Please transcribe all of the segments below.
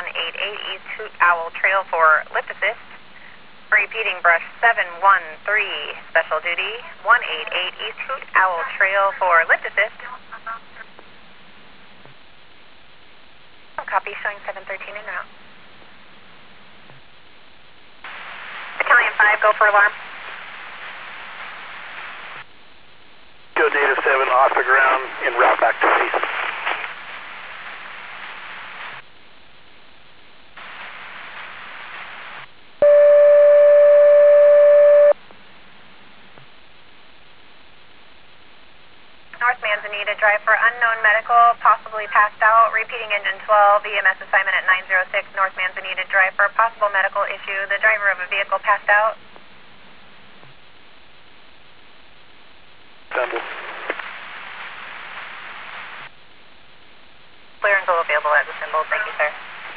188 East Hoot Owl Trail for lift assist. Repeating brush 713, special duty, 188 East Hoot Owl Trail for lift assist. Copy, showing 713 en route. Battalion 5, go for alarm. Go Data 7 off the ground en route back to base. North Manzanita, drive for unknown medical, possibly passed out. Repeating engine 12, EMS assignment at 906 North Manzanita, drive for possible medical issue. The driver of a vehicle passed out. Assemble. Clear and go available as assembled. Thank you, sir.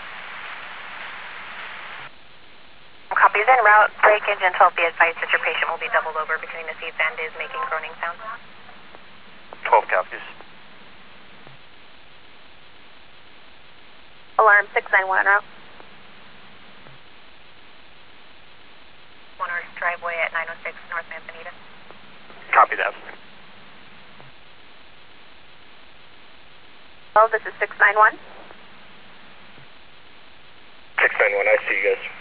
Copies en route. Break engine 12. Be advised that your patient will be doubled over between the seats and is making groaning sounds. 12 copies. Alarm 691 en route. One Earth driveway at 906 North Manzanita. Copy that. Oh, this is 691. 691, I see you guys.